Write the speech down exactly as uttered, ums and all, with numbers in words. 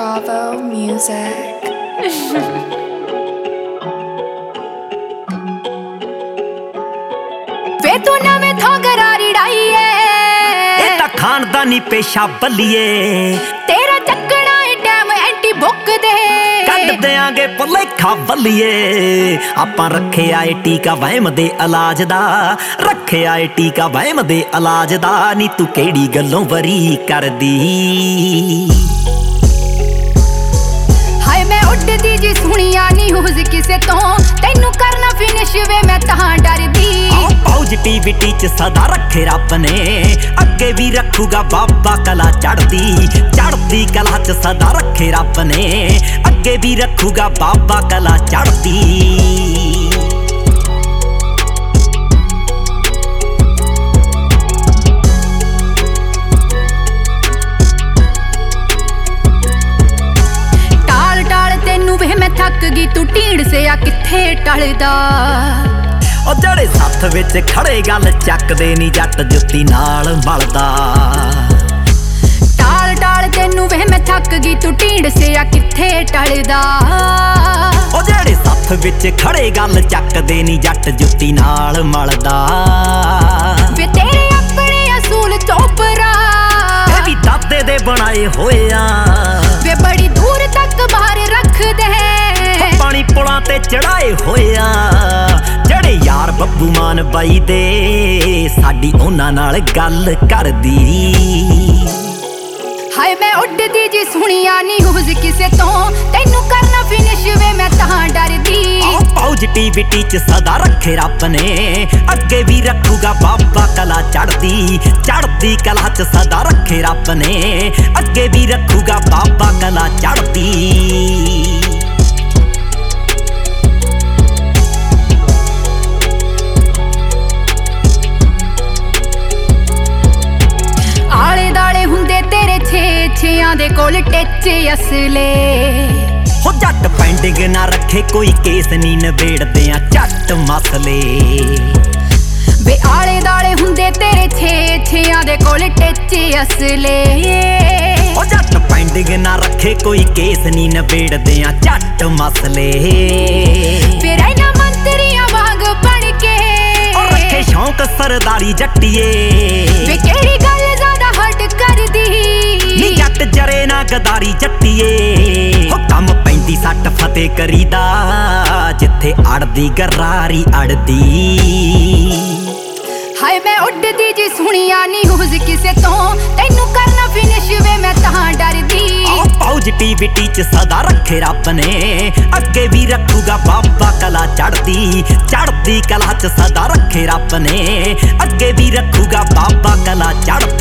Bravo Music. वे तू नवें थों गरारी डाईए ਇਹ ਤਾਂ ਖਾਨਦਾਨੀ ਪੇਸ਼ਾ ਬੱਲੀਏ तेरा चक्कना है डैम एंटी बुक दे ਕੱਢ ਦਿਆਂਗੇ ਭੁਲੇਖਾ ਬੱਲੀਏ ਆਪਾਂ ਰੱਖਿਆ ਏ ਟੀਕਾ ਵਹਿਮ ਦੇ ਇਲਾਜ ਦਾ ਰੱਖਿਆ ਏ ਟੀਕਾ ਵਹਿਮ ਦੇ ਇਲਾਜ ਦਾ ਨੀ ਤੂੰ ਕਿਹੜੀ ਗੱਲੋਂ ਵਰੀ ਕਰਦੀ हाय मैं उड़दी जी सुनिया न्यूज़ किसे तो तैनू करना फिनिश वे मैं तां डरदी पॉजिटिविटी च सदा रखे रब ने अगे भी रखूगा बाबा कला चढ़दी चढ़दी कला च सदा रखे रब ने अगे भी रखूगा बाबा कला चढ़दी थक गई तू ढीड़ से आ किथे टलदा ओ जड़े साथ विच खड़े गल चकदे नी जट जुत्ती नाल मलदा टाल टाल तेनू वे मैं थक गई तू ढीड़ से आ किथे टलदा ओ जड़े साथ विच खड़े गल चकदे नी जट जुत्ती नाल मलदा वे तेरे अपने असूल चोपरा ए भी दादे दे बनाए होए आ वे बड़ी दूर तक बाहर रख दे पानी पुलां ते चढ़ाए होया जड़े यार बब्बू मान बाई दे साडी उन्हां नाल गल करदी हाय मैं उड़दी जी सुनिया न्यूज़ किसे तो तैनू करना फिनिश वे मैं तां डरदी पॉजिटिविटी च सदा रखे रब ने अगे भी रखूगा बाबा कला चढ़दी चढ़दी कला च सदा रखे रब ने अगे भी रखूगा बाबा कला चढ़दी दे कोल टेचे असले हो जट पेंडिंग ना रखे कोई केस नी नवेड़दे आ झट मसले वे आले दाले हुंदे तेरे छे छेयां दे कोल टेचे असले हो जट पेंडिंग ना रखे कोई केस नी नवेड़दे आ झट मसले फिर इना मंत्रियां वांग बन के और रखे शौक सरदारी जट्टिए वे केड़ी गल ज्यादा हट करदी नी जट जरे ना गदारी जट्टिए हो कम पैंदी सट फतेह करीदा जिथे अड़दी गरारी अड़दी हाय मैं उड़दी जी सुनिया न्यूज़ किसे तो तैनू करना फिनिश वे मैं तां डरदी पॉजिटिविटी च सदा रखे रब ने अगे भी रखूगा बाबा कला चढ़दी चढ़दी कला च सदा रखे रब ने अगे भी रखूगा बाबा कला चढ़दी।